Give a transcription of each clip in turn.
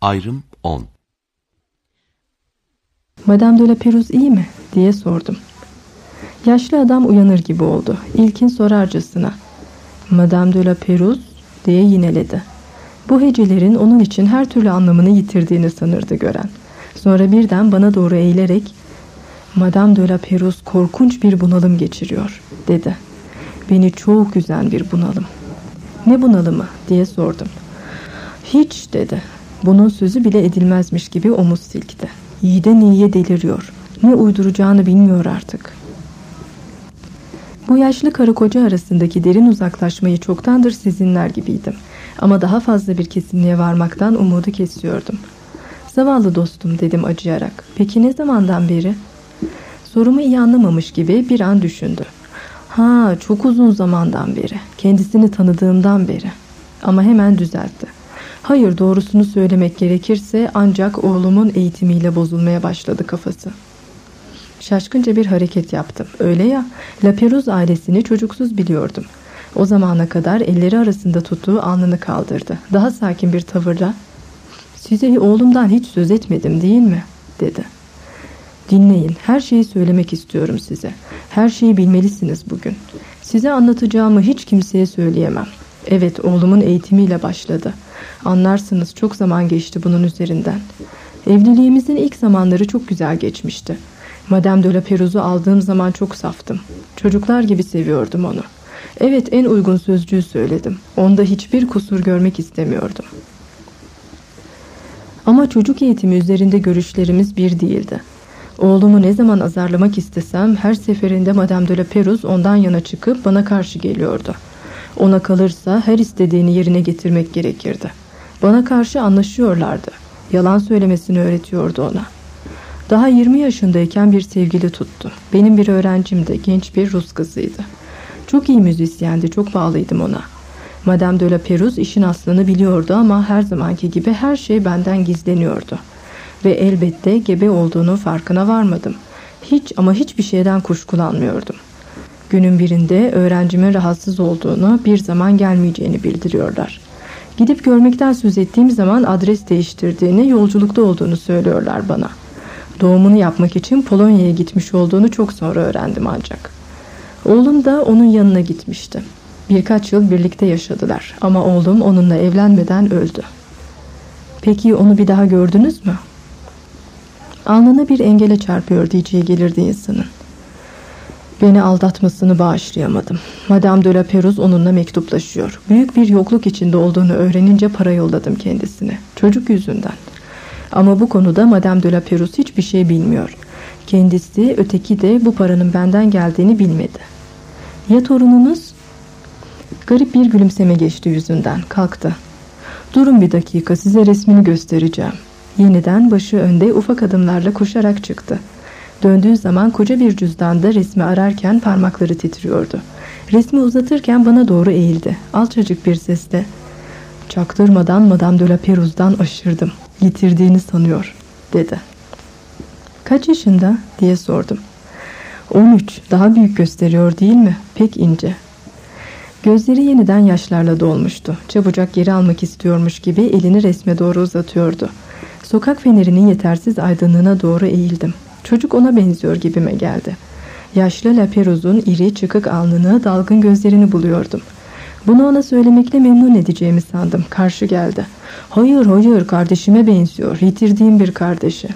Ayrım 10. Madame de la Pérouse iyi mi? diye sordum. Yaşlı adam uyanır gibi oldu. İlkin sorarcasına. Madame de la Pérouse diye yineledi. Bu hecelerin onun için her türlü anlamını yitirdiğini sanırdı gören. Sonra birden bana doğru eğilerek Madame de la Pérouse korkunç bir bunalım geçiriyor dedi. Beni çok üzen bir bunalım. Ne bunalımı diye sordum. Hiç dedi. Bunun sözü bile edilmezmiş gibi omuz silkti. Yiyden iyiye deliriyor. Ne uyduracağını bilmiyor artık. Bu yaşlı karı koca arasındaki derin uzaklaşmayı çoktandır sezinler gibiydim. Ama daha fazla bir kesinliğe varmaktan umudu kesiyordum. Zavallı dostum dedim acıyarak. Peki ne zamandan beri? Sorumu iyi anlamamış gibi bir an düşündü. Ha, çok uzun zamandan beri. Kendisini tanıdığımdan beri. Ama hemen düzeltti. Hayır, doğrusunu söylemek gerekirse ancak oğlumun eğitimiyle bozulmaya başladı kafası. Şaşkınca bir hareket yaptım. Öyle ya, La Pérouse ailesini çocuksuz biliyordum. O zamana kadar elleri arasında tuttuğu alnını kaldırdı. Daha sakin bir tavırla "Size oğlumdan hiç söz etmedim değil mi?" dedi. "Dinleyin, her şeyi söylemek istiyorum size. Her şeyi bilmelisiniz bugün. Size anlatacağımı hiç kimseye söyleyemem. Evet, oğlumun eğitimiyle başladı. Anlarsınız, çok zaman geçti bunun üzerinden. Evliliğimizin ilk zamanları çok güzel geçmişti. Madame de la Pérouse'u aldığım zaman çok saftım. Çocuklar gibi seviyordum onu. Evet, en uygun sözcüğü söyledim. Onda hiçbir kusur görmek istemiyordum. Ama çocuk eğitimi üzerinde görüşlerimiz bir değildi. Oğlumu ne zaman azarlamak istesem her seferinde Madame de la Pérouse ondan yana çıkıp bana karşı geliyordu. Ona kalırsa her istediğini yerine getirmek gerekirdi. Bana karşı anlaşıyorlardı. Yalan söylemesini öğretiyordu ona. Daha 20 yaşındayken bir sevgili tuttu. Benim bir öğrencimdi, genç bir Rus kızıydı. Çok iyi müzisyendi, çok bağlıydım ona. Madame de la Pérouse işin aslını biliyordu ama her zamanki gibi her şey benden gizleniyordu. Ve elbette gebe olduğunun farkına varmadım. Hiç ama hiçbir şeyden kuşkulanmıyordum. Günün birinde öğrencimin rahatsız olduğunu, bir zaman gelmeyeceğini bildiriyorlar. Gidip görmekten söz ettiğim zaman adres değiştirdiğini, yolculukta olduğunu söylüyorlar bana. Doğumunu yapmak için Polonya'ya gitmiş olduğunu çok sonra öğrendim ancak. Oğlum da onun yanına gitmişti. Birkaç yıl birlikte yaşadılar ama oğlum onunla evlenmeden öldü. Peki onu bir daha gördünüz mü? Alnına bir engele çarpıyor diyeceği gelirdi insanın. Beni aldatmasını bağışlayamadım. Madame de la Pérouse onunla mektuplaşıyor. Büyük bir yokluk içinde olduğunu öğrenince para yolladım kendisine. Çocuk yüzünden. Ama bu konuda Madame de la Pérouse hiçbir şey bilmiyor. Kendisi, öteki de bu paranın benden geldiğini bilmedi. Ya torununuz? Garip bir gülümseme geçti yüzünden. Kalktı. Durun bir dakika, size resmini göstereceğim. Yeniden başı önde ufak adımlarla koşarak çıktı. Döndüğü zaman koca bir cüzdanda resmi ararken parmakları titriyordu. Resmi uzatırken bana doğru eğildi. Alçacık bir sesle "Çaktırmadan Madame de la Pérouse'dan aşırdım. Yitirdiğini sanıyor," dedi. "Kaç yaşında?" diye sordum. 13. Daha büyük gösteriyor değil mi? Pek ince. Gözleri yeniden yaşlarla dolmuştu. Çabucak geri almak istiyormuş gibi elini resme doğru uzatıyordu. Sokak fenerinin yetersiz aydınlığına doğru eğildim. Çocuk ona benziyor gibime geldi. Yaşlı La Pérouse'un iri çıkık alnını, dalgın gözlerini buluyordum. Bunu ona söylemekle memnun edeceğimi sandım. Karşı geldi. Hayır hayır, kardeşime benziyor. Yitirdiğim bir kardeşi.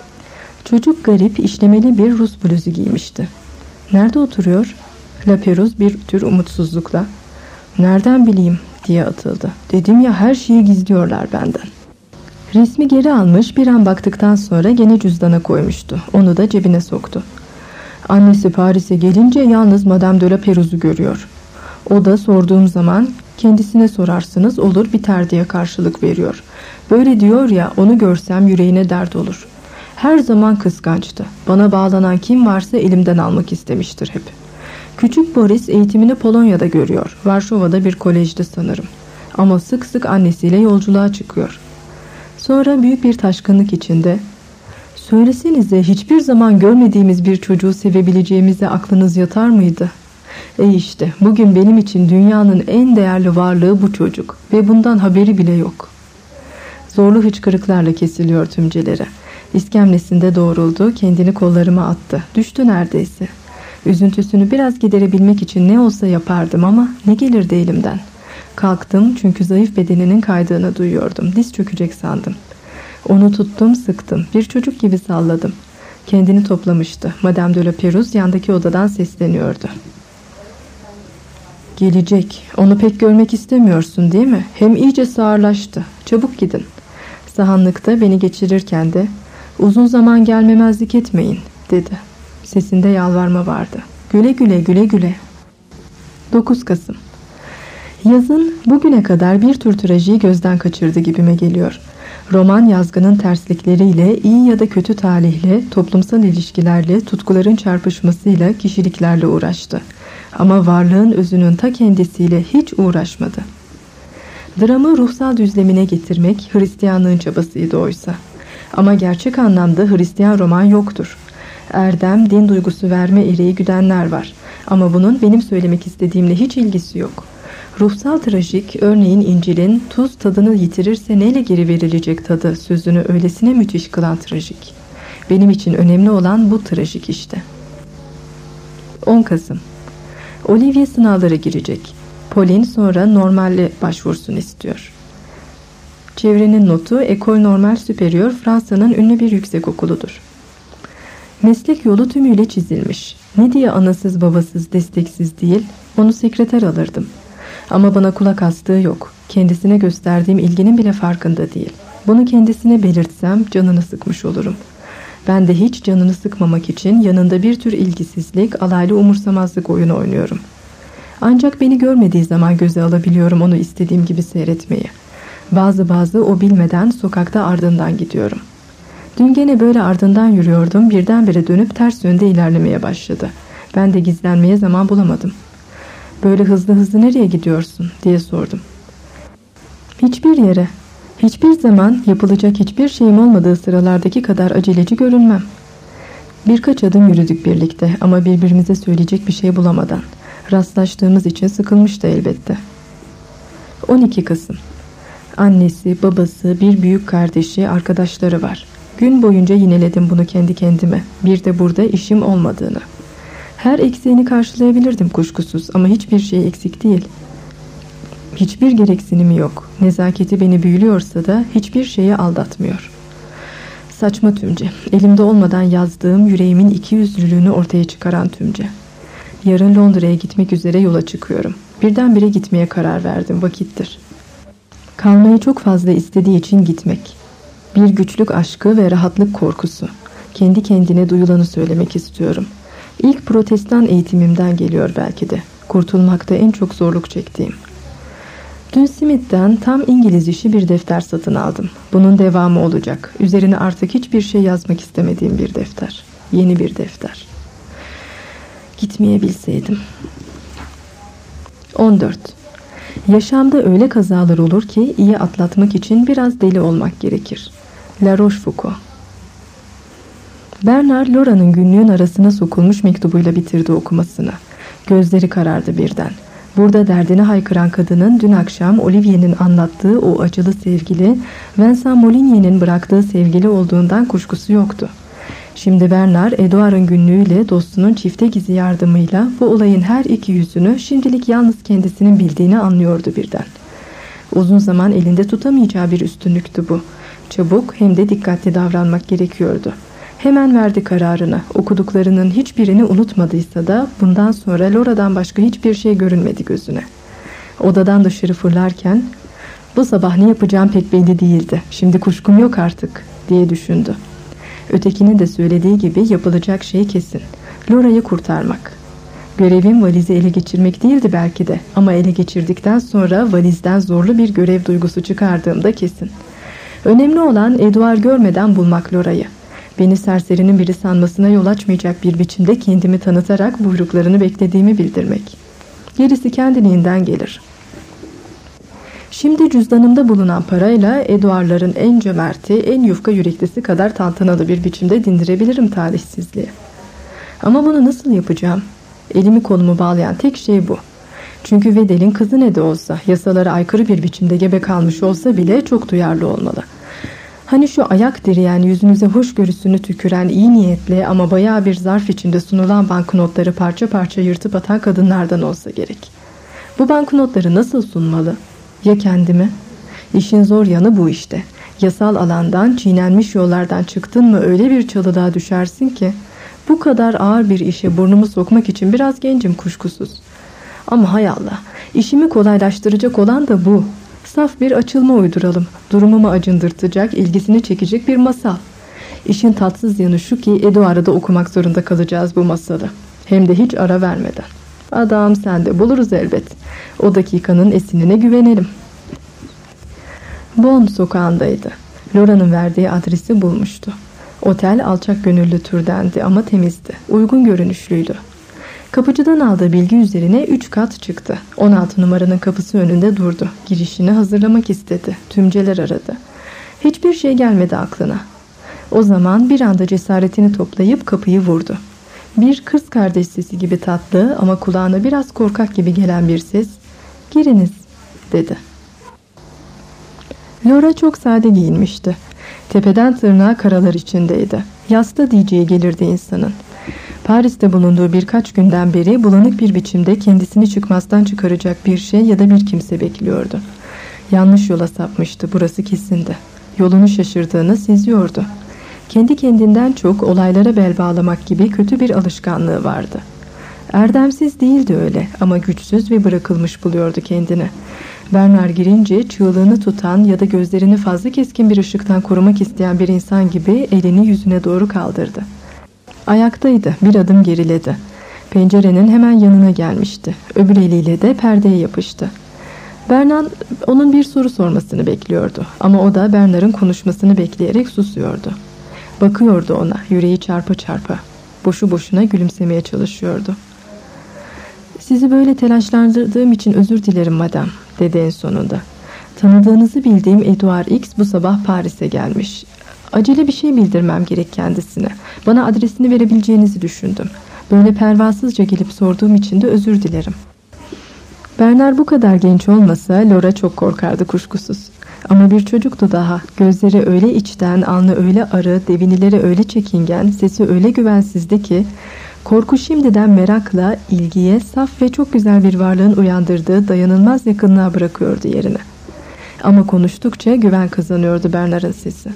Çocuk garip, işlemeli bir Rus bluzu giymişti. Nerede oturuyor? La Pérouse bir tür umutsuzlukla. Nereden bileyim diye atıldı. Dedim ya, her şeyi gizliyorlar benden. Resmi geri almış, bir an baktıktan sonra gene cüzdana koymuştu. Onu da cebine soktu. Annesi Paris'e gelince yalnız Madame de la Pérouse'u görüyor. O da sorduğum zaman kendisine sorarsınız olur biter diye karşılık veriyor. Böyle diyor ya, onu görsem yüreğine dert olur. Her zaman kıskançtı. Bana bağlanan kim varsa elimden almak istemiştir hep. Küçük Boris eğitimini Polonya'da görüyor. Varşova'da bir kolejde sanırım. Ama sık sık annesiyle yolculuğa çıkıyor. Sonra büyük bir taşkınlık içinde "Söylesenize, hiçbir zaman görmediğimiz bir çocuğu sevebileceğimize aklınız yatar mıydı? İşte bugün benim için dünyanın en değerli varlığı bu çocuk ve bundan haberi bile yok." Zorlu hıçkırıklarla kesiliyor tümceleri. İskemlesinde doğruldu, kendini kollarıma attı. Düştü neredeyse. Üzüntüsünü biraz giderebilmek için ne olsa yapardım ama ne gelirdi elimden. Kalktım çünkü zayıf bedeninin kaydığını duyuyordum. Diz çökecek sandım. Onu tuttum, sıktım. Bir çocuk gibi salladım. Kendini toplamıştı. Madame de la Pérouse yandaki odadan sesleniyordu. Gelecek. Onu pek görmek istemiyorsun değil mi? Hem iyice sağırlaştı. Çabuk gidin. Sahanlıkta beni geçirirken de uzun zaman gelmemezlik etmeyin dedi. Sesinde yalvarma vardı. Güle güle, güle güle. 9 Kasım. Yazın bugüne kadar bir tür trajiyi gözden kaçırdı gibime geliyor. Roman yazgının terslikleriyle, iyi ya da kötü talihle, toplumsal ilişkilerle, tutkuların çarpışmasıyla, kişiliklerle uğraştı. Ama varlığın özünün ta kendisiyle hiç uğraşmadı. Dramı ruhsal düzlemine getirmek Hristiyanlığın çabasıydı oysa. Ama gerçek anlamda Hristiyan roman yoktur. Erdem, din duygusu verme ereği güdenler var. Ama bunun benim söylemek istediğimle hiç ilgisi yok. Ruhsal trajik, örneğin İncil'in tuz tadını yitirirse neyle geri verilecek tadı sözünü öylesine müthiş kılan trajik. Benim için önemli olan bu trajik işte. 10 Kasım. Olivier sınavlara girecek. Pauline sonra normalle başvursun istiyor. Çevrenin notu École Normale Supérieure Fransa'nın ünlü bir yüksekokuludur. Meslek yolu tümüyle çizilmiş. Ne diye anasız babasız desteksiz değil, onu sekreter alırdım. Ama bana kulak astığı yok. Kendisine gösterdiğim ilginin bile farkında değil. Bunu kendisine belirtsem canını sıkmış olurum. Ben de hiç canını sıkmamak için yanında bir tür ilgisizlik, alaylı umursamazlık oyunu oynuyorum. Ancak beni görmediği zaman göze alabiliyorum onu istediğim gibi seyretmeyi. Bazı o bilmeden sokakta ardından gidiyorum. Dün gene böyle ardından yürüyordum, birdenbire dönüp ters yönde ilerlemeye başladı. Ben de gizlenmeye zaman bulamadım. Böyle hızlı nereye gidiyorsun diye sordum. Hiçbir yere. Hiçbir zaman yapılacak hiçbir şeyim olmadığı sıralardaki kadar aceleci görünmem. Birkaç adım yürüdük birlikte ama birbirimize söyleyecek bir şey bulamadan. Rastlaştığımız için sıkılmıştı elbette. 12 Kasım. Annesi, babası, bir büyük kardeşi, arkadaşları var. Gün boyunca yineledim bunu kendi kendime. Bir de burada işim olmadığını. Her eksiğini karşılayabilirdim kuşkusuz ama hiçbir şey eksik değil. Hiçbir gereksinimi yok. Nezaketi beni büyülüyorsa da hiçbir şeye aldatmıyor. Saçma tümce. Elimde olmadan yazdığım yüreğimin ikiyüzlülüğünü ortaya çıkaran tümce. Yarın Londra'ya gitmek üzere yola çıkıyorum. Birdenbire gitmeye karar verdim. Vakittir. Kalmayı çok fazla istediği için gitmek. Bir güçlük aşkı ve rahatlık korkusu. Kendi kendine duyulanı söylemek istiyorum. İlk protestan eğitimimden geliyor belki de. Kurtulmakta en çok zorluk çektiğim. Dün Smith'ten tam İngiliz işi bir defter satın aldım. Bunun devamı olacak. Üzerine artık hiçbir şey yazmak istemediğim bir defter. Yeni bir defter. Gitmeyebilseydim. 14. Yaşamda öyle kazalar olur ki iyi atlatmak için biraz deli olmak gerekir. La Rochefoucauld. Bernard Laura'nın günlüğün arasına sokulmuş mektubuyla bitirdi okumasını. Gözleri karardı birden. Burada derdini haykıran kadının dün akşam Olivier'in anlattığı o acılı sevgili, Vincent Molinier'in bıraktığı sevgili olduğundan kuşkusu yoktu. Şimdi Bernard, Edouard'ın günlüğüyle dostunun çifte gizli yardımıyla bu olayın her iki yüzünü şimdilik yalnız kendisinin bildiğini anlıyordu birden. Uzun zaman elinde tutamayacağı bir üstünlüktü bu. Çabuk hem de dikkatli davranmak gerekiyordu. Hemen verdi kararını. Okuduklarının hiçbirini unutmadıysa da bundan sonra Laura'dan başka hiçbir şey görünmedi gözüne. Odadan dışarı fırlarken bu sabah ne yapacağım pek belli değildi. Şimdi kuşkum yok artık diye düşündü. Ötekinin de söylediği gibi yapılacak şey kesin. Laura'yı kurtarmak. Görevim valizi ele geçirmek değildi belki de ama ele geçirdikten sonra valizden zorlu bir görev duygusu çıkardığımda kesin. Önemli olan Edouard görmeden bulmak Laura'yı. Beni serserinin biri sanmasına yol açmayacak bir biçimde kendimi tanıtarak buyruklarını beklediğimi bildirmek. Gerisi kendiliğinden gelir. Şimdi cüzdanımda bulunan parayla Edouard'ların en cömerti, en yufka yüreklisi kadar tantanalı bir biçimde dindirebilirim talihsizliği. Ama bunu nasıl yapacağım? Elimi kolumu bağlayan tek şey bu. Çünkü Vedel'in kızı ne de olsa, yasalara aykırı bir biçimde gebe kalmış olsa bile çok duyarlı olmalı. Hani şu ayak direyen, yüzünüze hoşgörüsünü tüküren, iyi niyetli ama bayağı bir zarf içinde sunulan banknotları parça parça yırtıp atan kadınlardan olsa gerek. Bu banknotları nasıl sunmalı? Ya kendimi? İşin zor yanı bu işte. Yasal alandan, çiğnenmiş yollardan çıktın mı öyle bir çalılığa düşersin ki, bu kadar ağır bir işe burnumu sokmak için biraz gencim kuşkusuz. Ama hay Allah, işimi kolaylaştıracak olan da bu. Saf bir açılma uyduralım. Durumumu acındırtacak, ilgisini çekecek bir masal. İşin tatsız yanı şu ki Eduard'da okumak zorunda kalacağız bu masalı. Hem de hiç ara vermeden. Adam sen de buluruz elbet. O dakikanın esinine güvenelim. Bonn sokağındaydı. Laura'nın verdiği adresi bulmuştu. Otel alçak gönüllü türdendi ama temizdi. Uygun görünüşlüydü. Kapıcıdan aldığı bilgi üzerine 3 kat çıktı. 16 numaranın kapısı önünde durdu. Girişini hazırlamak istedi. Tümceler aradı. Hiçbir şey gelmedi aklına. O zaman bir anda cesaretini toplayıp kapıyı vurdu. Bir kız kardeş sesi gibi tatlı ama kulağına biraz korkak gibi gelen bir ses, "Giriniz," dedi. Laura çok sade giyinmişti. Tepeden tırnağa karalar içindeydi. Yasta diyeceği gelirdi insanın. Paris'te bulunduğu birkaç günden beri bulanık bir biçimde kendisini çıkmazdan çıkaracak bir şey ya da bir kimse bekliyordu. Yanlış yola sapmıştı, burası kesindi. Yolunu şaşırdığını seziyordu. Kendi kendinden çok olaylara bel bağlamak gibi kötü bir alışkanlığı vardı. Erdemsiz değildi öyle ama güçsüz ve bırakılmış buluyordu kendini. Bernard girince çığlığını tutan ya da gözlerini fazla keskin bir ışıktan korumak isteyen bir insan gibi elini yüzüne doğru kaldırdı. Ayaktaydı, bir adım geriledi. Pencerenin hemen yanına gelmişti. Öbür eliyle de perdeye yapıştı. Bernard onun bir soru sormasını bekliyordu. Ama o da Bernard'ın konuşmasını bekleyerek susuyordu. Bakıyordu ona, yüreği çarpa çarpa. Boşu boşuna gülümsemeye çalışıyordu. "Sizi böyle telaşlandırdığım için özür dilerim madam," dedi en sonunda. "Tanıdığınızı bildiğim Edouard X bu sabah Paris'e gelmiş. Acele bir şey bildirmem gerek kendisine. Bana adresini verebileceğinizi düşündüm. Böyle pervasızca gelip sorduğum için de özür dilerim." Bernard bu kadar genç olmasa Laura çok korkardı kuşkusuz. Ama bir çocuktu daha. Gözleri öyle içten, alnı öyle arı, devinileri öyle çekingen, sesi öyle güvensizdi ki korku şimdiden merakla, ilgiye, saf ve çok güzel bir varlığın uyandırdığı dayanılmaz yakınlığa bırakıyordu yerini. Ama konuştukça güven kazanıyordu Bernard'ın sesi.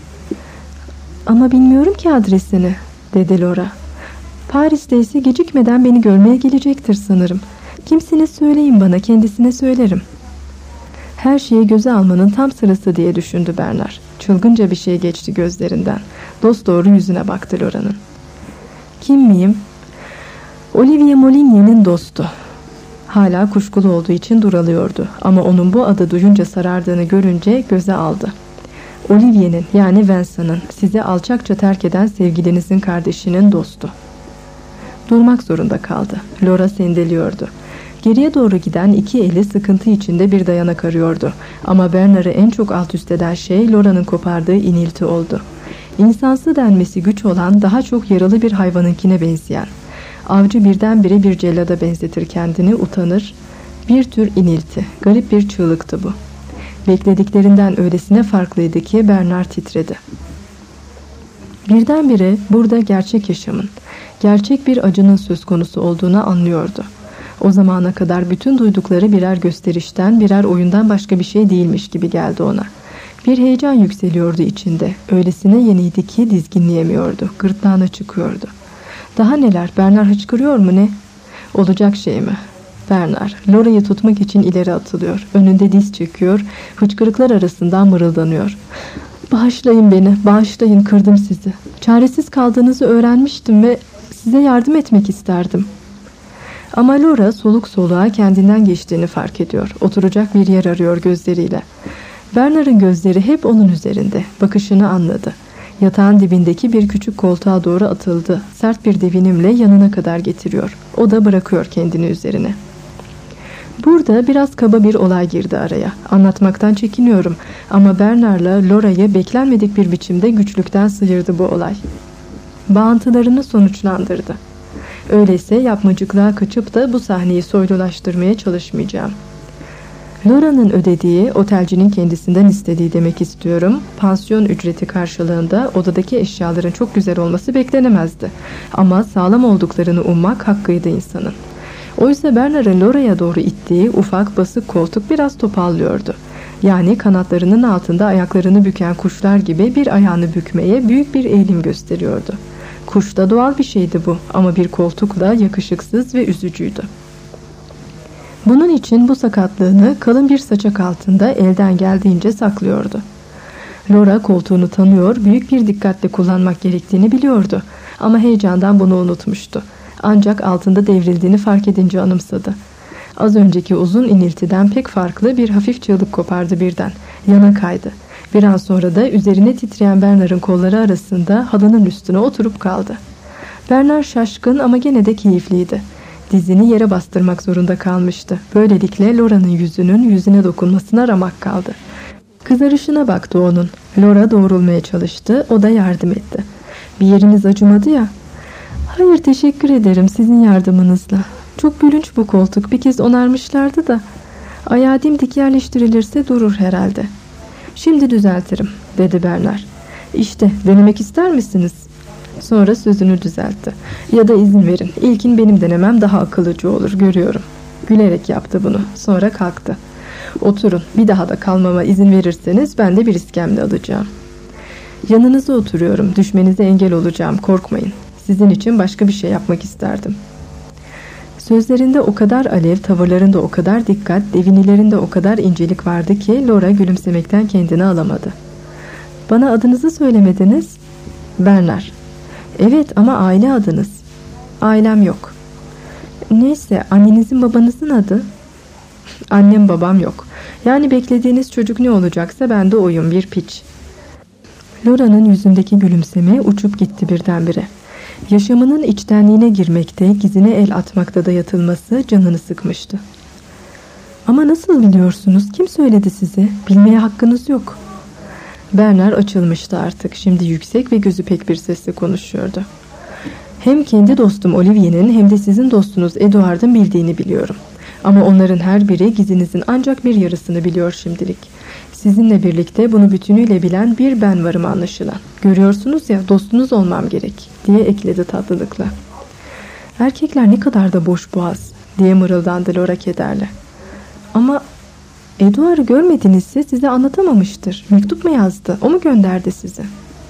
"Ama bilmiyorum ki adresini," dedi Laura. "Paris'te ise gecikmeden beni görmeye gelecektir sanırım. Kimsiniz söyleyin bana, kendisine söylerim." Her şeyi göze almanın tam sırası diye düşündü Bernard. Çılgınca bir şey geçti gözlerinden. Dosdoğru yüzüne baktı Laura'nın. "Kim miyim?" "Olivier Molinier'in dostu." Hala kuşkulu olduğu için duralıyordu. Ama onun bu adı duyunca sarardığını görünce göze aldı. "Olivier'in, yani Vincent'ın, sizi alçakça terk eden sevgilinizin kardeşinin dostu." Durmak zorunda kaldı. Laura sendeliyordu. Geriye doğru giden iki eli sıkıntı içinde bir dayanak arıyordu. Ama Bernard'ı en çok alt üst eden şey Laura'nın kopardığı inilti oldu. İnsansı denmesi güç olan, daha çok yaralı bir hayvanınkine benzeyen. Avcı birdenbire bir cellada benzetir kendini, utanır. Bir tür inilti, garip bir çığlıktı bu. Beklediklerinden öylesine farklıydı ki Bernard titredi. Birdenbire burada gerçek yaşamın, gerçek bir acının söz konusu olduğunu anlıyordu. O zamana kadar bütün duydukları birer gösterişten, birer oyundan başka bir şey değilmiş gibi geldi ona. Bir heyecan yükseliyordu içinde. Öylesine yeniydi ki dizginleyemiyordu. Gırtlağına çıkıyordu. Daha neler? Bernard hıçkırıyor mu ne? Olacak şey mi? Bernard, Laura'yı tutmak için ileri atılıyor. Önünde diz çekiyor. Hıçkırıklar arasından mırıldanıyor. "Bağışlayın beni, bağışlayın, kırdım sizi. Çaresiz kaldığınızı öğrenmiştim ve size yardım etmek isterdim." Ama Laura soluk soluğa kendinden geçtiğini fark ediyor. Oturacak bir yer arıyor gözleriyle. Bernard'ın gözleri hep onun üzerinde. Bakışını anladı. Yatağın dibindeki bir küçük koltuğa doğru atıldı. Sert bir devinimle yanına kadar getiriyor. O da bırakıyor kendini üzerine. Burada biraz kaba bir olay girdi araya. Anlatmaktan çekiniyorum. Ama Bernard'la Laura'yı beklenmedik bir biçimde güçlükten sıyırdı bu olay. Bağıntılarını sonuçlandırdı. Öyleyse yapmacıklığa kaçıp da bu sahneyi soylulaştırmaya çalışmayacağım. Laura'nın ödediği, otelcinin kendisinden istediği demek istiyorum, pansiyon ücreti karşılığında odadaki eşyaların çok güzel olması beklenemezdi. Ama sağlam olduklarını ummak hakkıydı insanın. Oysa Bernard'ın Laura'ya doğru ittiği ufak basık koltuk biraz topallıyordu. Yani kanatlarının altında ayaklarını büken kuşlar gibi bir ayağını bükmeye büyük bir eğilim gösteriyordu. Kuş da doğal bir şeydi bu, ama bir koltukla yakışıksız ve üzücüydü. Bunun için bu sakatlığını kalın bir saçak altında elden geldiğince saklıyordu. Laura koltuğunu tanıyor, büyük bir dikkatle kullanmak gerektiğini biliyordu. Ama heyecandan bunu unutmuştu. Ancak altında devrildiğini fark edince anımsadı. Az önceki uzun iniltiden pek farklı bir hafif çığlık kopardı birden. Yana kaydı. Bir an sonra da üzerine titreyen Bernard'ın kolları arasında halının üstüne oturup kaldı. Bernard şaşkın ama gene de keyifliydi. Dizini yere bastırmak zorunda kalmıştı. Böylelikle Laura'nın yüzüne dokunmasına ramak kaldı. Kızarışına baktı onun. Laura doğrulmaya çalıştı. O da yardım etti. Bir yeriniz acımadı ya. Hayır, teşekkür ederim sizin yardımınızla. Çok gülünç bu koltuk. Bir kez onarmışlardı da. Ayağı dimdik yerleştirilirse durur herhalde. Şimdi düzeltirim, dedi Bernard. İşte, denemek ister misiniz? Sonra sözünü düzeltti. Ya da izin verin. İlkin benim denemem daha akıllıcı olur, görüyorum. Gülerek yaptı bunu. Sonra kalktı. Oturun. Bir daha da kalmama izin verirseniz ben de bir iskemle alacağım. Yanınıza oturuyorum. Düşmenize engel olacağım. Korkmayın. Sizin için başka bir şey yapmak isterdim. Sözlerinde o kadar alev, tavırlarında o kadar dikkat, devinilerinde o kadar incelik vardı ki Laura gülümsemekten kendini alamadı. Bana adınızı söylemediniz. Bernard. Evet, ama aile adınız. Ailem yok. Neyse, annenizin babanızın adı. Annem babam yok. Yani beklediğiniz çocuk ne olacaksa ben de oyum, bir piç. Laura'nın yüzündeki gülümseme uçup gitti birdenbire. Yaşamının içtenliğine girmekte, gizine el atmakta da yatılması canını sıkmıştı. Ama nasıl biliyorsunuz? Kim söyledi size? Bilmeye hakkınız yok. Bernard açılmıştı artık. Şimdi yüksek ve gözü pek bir sesle konuşuyordu. Hem kendi dostum Olivier'in hem de sizin dostunuz Edward'ın bildiğini biliyorum. Ama onların her biri gizinizin ancak bir yarısını biliyor şimdilik. Sizinle birlikte bunu bütünüyle bilen bir ben varım anlaşılan. Görüyorsunuz ya, dostunuz olmam gerek, diye ekledi tatlılıkla. Erkekler ne kadar da boş boğaz, diye mırıldandı Laura kederle. Ama Edward'ı görmedinizse size anlatamamıştır. Mektup mu yazdı? O mu gönderdi sizi?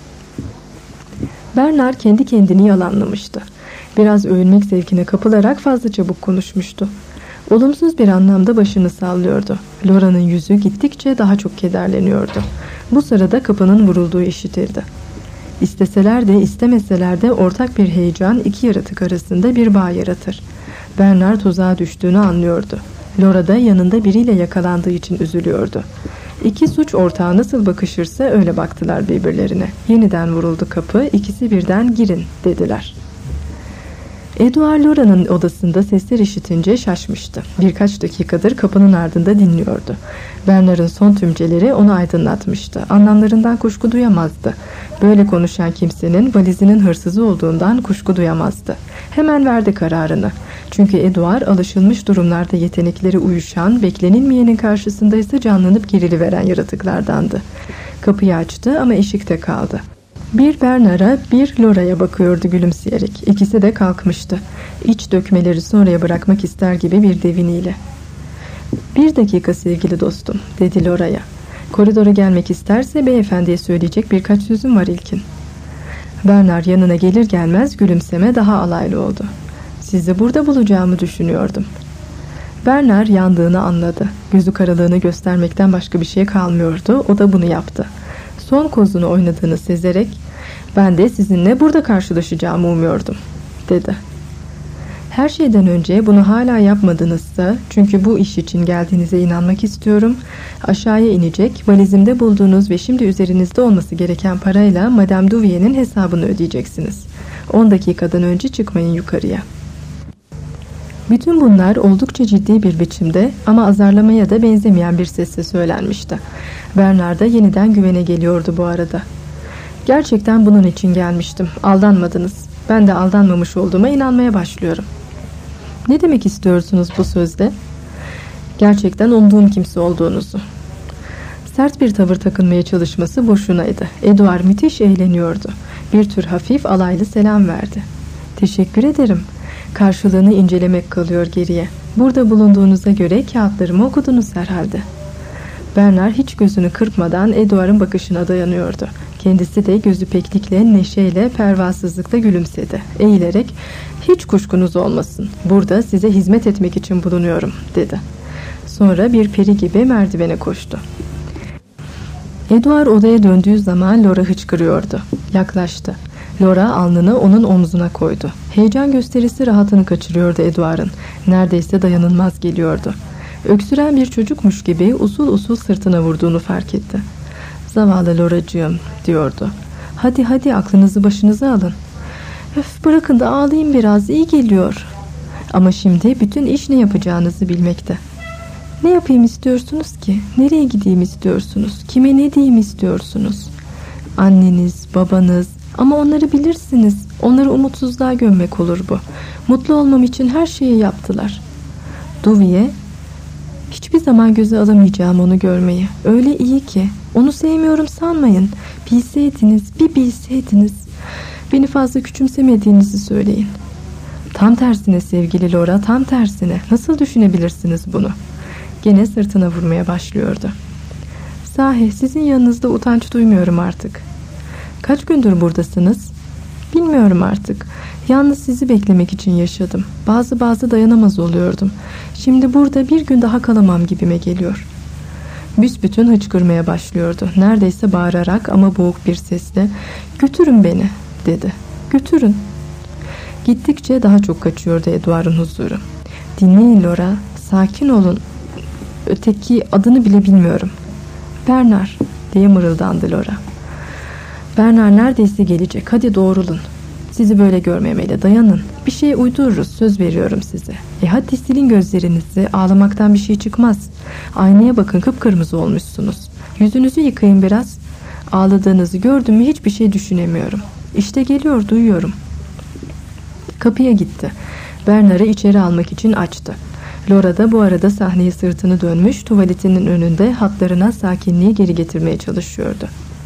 Bernard kendi kendini yalanlamıştı. Biraz övünmek zevkine kapılarak fazla çabuk konuşmuştu. Olumsuz bir anlamda başını sallıyordu. Laura'nın yüzü gittikçe daha çok kederleniyordu. Bu sırada kapının vurulduğu işitildi. İsteseler de istemeseler de ortak bir heyecan iki yaratık arasında bir bağ yaratır. Bernard tuzağa düştüğünü anlıyordu. Laura da yanında biriyle yakalandığı için üzülüyordu. İki suç ortağı nasıl bakışırsa öyle baktılar birbirlerine. Yeniden vuruldu kapı, ikisi birden girin dediler. Edward Laura'nın odasında sesler işitince şaşmıştı. Birkaç dakikadır kapının ardında dinliyordu. Bernard'ın son tümceleri onu aydınlatmıştı. Anlamlarından kuşku duyamazdı. Böyle konuşan kimsenin valizinin hırsızı olduğundan kuşku duyamazdı. Hemen verdi kararını. Çünkü Edward alışılmış durumlarda yetenekleri uyuşan, beklenilmeyenin karşısında ise canlanıp geriliveren yaratıklardandı. Kapıyı açtı ama eşikte kaldı. Bir Bernard'a, bir Laura'ya bakıyordu gülümseyerek. İkisi de kalkmıştı. İç dökmeleri sonraya bırakmak ister gibi bir deviniyle. "Bir dakika sevgili dostum," dedi Laura'ya. "Koridora gelmek isterse beyefendiye söyleyecek birkaç sözüm var ilkin." Bernard yanına gelir gelmez gülümseme daha alaylı oldu. "Sizi burada bulacağımı düşünüyordum." Bernard yandığını anladı. Gözü karalığını göstermekten başka bir şey kalmıyordu. O da bunu yaptı. Son kozunu oynadığını sezerek "Ben de sizinle burada karşılaşacağımı umuyordum," dedi. "Her şeyden önce bunu hala yapmadınızsa, çünkü bu iş için geldiğinize inanmak istiyorum, aşağıya inecek, valizimde bulduğunuz ve şimdi üzerinizde olması gereken parayla Madame Duvier'in hesabını ödeyeceksiniz. 10 dakikadan önce çıkmayın yukarıya." Bütün bunlar oldukça ciddi bir biçimde ama azarlamaya da benzemeyen bir sesle söylenmişti. Bernard'a yeniden güvene geliyordu bu arada. "Gerçekten bunun için gelmiştim. Aldanmadınız. Ben de aldanmamış olduğuma inanmaya başlıyorum." "Ne demek istiyorsunuz bu sözle?" Gerçekten umduğum kimse olduğunuzu. Sert bir tavır takınmaya çalışması boşunaydı. Edward müthiş eğleniyordu. Bir tür hafif alaylı selam verdi. Teşekkür ederim. Karşılığını incelemek kalıyor geriye. Burada bulunduğunuza göre kağıtlarımı okudunuz herhalde. Bernard hiç gözünü kırpmadan Edward'ın bakışına dayanıyordu. Kendisi de gözü peklikle, neşeyle, pervasızlıkla gülümsedi. Eğilerek, hiç kuşkunuz olmasın. Burada size hizmet etmek için bulunuyorum, dedi. Sonra bir peri gibi merdivene koştu. Edward odaya döndüğü zaman Laura hıçkırıyordu. Yaklaştı. Laura alnını onun omzuna koydu. Heyecan gösterisi rahatını kaçırıyordu Edward'ın. Neredeyse dayanılmaz geliyordu. Öksüren bir çocukmuş gibi usul usul sırtına vurduğunu fark etti. Zavallı Lauracığım, diyordu. Hadi aklınızı başınıza alın. Öf, bırakın da ağlayayım biraz, iyi geliyor. Ama şimdi bütün iş ne yapacağınızı bilmekte. Ne yapayım istiyorsunuz ki? Nereye gideyim istiyorsunuz? Kime ne diyeyim istiyorsunuz? Anneniz, babanız, ama onları bilirsiniz. Onları umutsuzluğa gömmek olur bu. Mutlu olmam için her şeyi yaptılar. Duviye, hiçbir zaman göze alamayacağım onu görmeyi. Öyle iyi ki. Onu sevmiyorum sanmayın. Bilseydiniz. Beni fazla küçümsemediğinizi söyleyin. Tam tersine sevgili Laura, tam tersine. Nasıl düşünebilirsiniz bunu? Gene sırtına vurmaya başlıyordu. Sahi sizin yanınızda utanç duymuyorum artık. Kaç gündür buradasınız? Bilmiyorum artık. Yalnız sizi beklemek için yaşadım. Bazı dayanamaz oluyordum. Şimdi burada bir gün daha kalamam gibime geliyor. Büsbütün hıçkırmaya başlıyordu. Neredeyse bağırarak ama boğuk bir sesle "Götürün beni," dedi. "Götürün." Gittikçe daha çok kaçıyordu Edward'ın huzuru. "Dinleyin Laura, sakin olun. Öteki adını bile bilmiyorum." "Bernard," diye mırıldandı Laura. "Bernard neredeyse gelecek. Hadi doğrulun. Sizi böyle görmemeli. Dayanın. Bir şey uydururuz. Söz veriyorum size." Hadi silin gözlerinizi. Ağlamaktan bir şey çıkmaz. Aynaya bakın, kıpkırmızı olmuşsunuz. Yüzünüzü yıkayın biraz. Ağladığınızı gördüm mü hiçbir şey düşünemiyorum. İşte geliyor, duyuyorum. Kapıya gitti. Bernard'ı içeri almak için açtı. Laura da bu arada sahneye sırtını dönmüş, tuvaletinin önünde hatlarına sakinliği geri getirmeye çalışıyordu.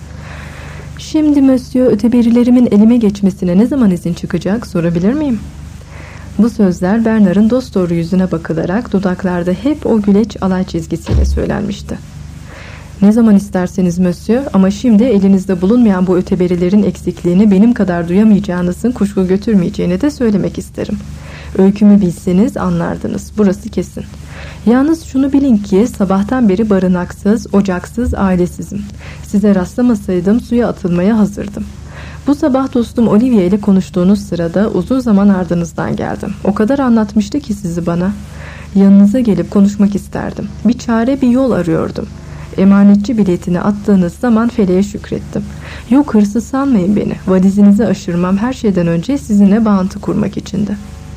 "Şimdi Monsieur, öteberilerimin elime geçmesine ne zaman izin çıkacak, sorabilir miyim?" Bu sözler Bernard'ın dosdoğru yüzüne bakılarak dudaklarda hep o güleç alay çizgisiyle söylenmişti. "Ne zaman isterseniz Monsieur, ama şimdi elinizde bulunmayan bu öteberilerin eksikliğini benim kadar duyamayacağınızın kuşku götürmeyeceğini de söylemek isterim. Öykümü bilseniz anlardınız, burası kesin. Yalnız şunu bilin ki sabahtan beri barınaksız, ocaksız, ailesizim. Size rastlamasaydım suya atılmaya hazırdım. Bu sabah dostum Olivia ile konuştuğunuz sırada uzun zaman ardınızdan geldim. O kadar anlatmıştı ki sizi bana. Yanınıza gelip konuşmak isterdim. Bir çare, bir yol arıyordum. Emanetçi biletini attığınız zaman feleğe şükrettim. Yok, hırsız sanmayın beni. Valizinizi aşırmam her şeyden önce sizinle bağıntı kurmak içindi."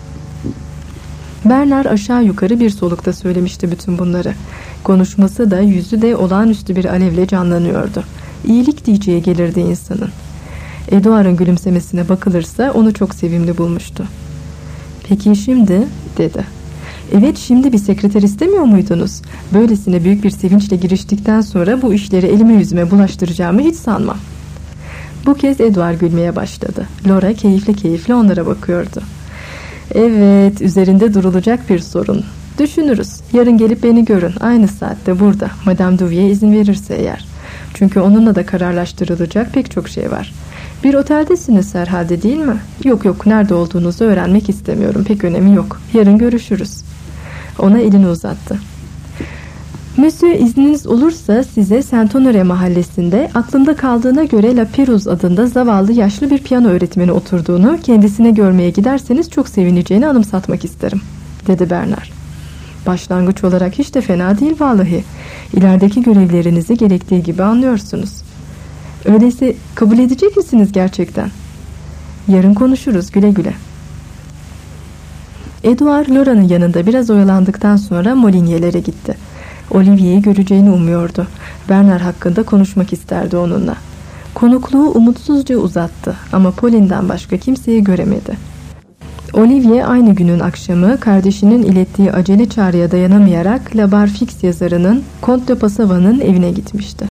Bernard aşağı yukarı bir solukta söylemişti bütün bunları. Konuşması da yüzü de olağanüstü bir alevle canlanıyordu. İyilik diyeceği gelirdi insanın. Edward'ın gülümsemesine bakılırsa onu çok sevimli bulmuştu. "Peki şimdi?" dedi. "Evet, şimdi bir sekreter istemiyor muydunuz? Böylesine büyük bir sevinçle giriştikten sonra bu işleri elime yüzüme bulaştıracağımı hiç sanmam." Bu kez Edward gülmeye başladı. Laura keyifli onlara bakıyordu. "Evet, üzerinde durulacak bir sorun. Düşünürüz. Yarın gelip beni görün. Aynı saatte burada. Madame Duvier izin verirse eğer. Çünkü onunla da kararlaştırılacak pek çok şey var. Bir oteldesiniz herhalde, değil mi?" Yok, nerede olduğunuzu öğrenmek istemiyorum. Pek önemi yok. Yarın görüşürüz." Ona elini uzattı. "Monsieur, izniniz olursa size Saint-Honoré mahallesinde aklımda kaldığına göre La Pérouse adında zavallı yaşlı bir piyano öğretmeni oturduğunu, kendisine görmeye giderseniz çok sevineceğini anımsatmak isterim," dedi Bernard. "Başlangıç olarak hiç de fena değil vallahi. İlerideki görevlerinizi gerektiği gibi anlıyorsunuz. Öyleyse kabul edecek misiniz gerçekten?" "Yarın konuşuruz, güle güle." Edward, Laura'nın yanında biraz oyalandıktan sonra Moliniere'lere gitti. Olivier'i göreceğini umuyordu. Bernard hakkında konuşmak isterdi onunla. Konukluğu umutsuzca uzattı ama Pauline'den başka kimseyi göremedi. Olivier aynı günün akşamı kardeşinin ilettiği acele çağrıya dayanamayarak La Barre Fixe yazarının Comte de Passavant'ın evine gitmişti.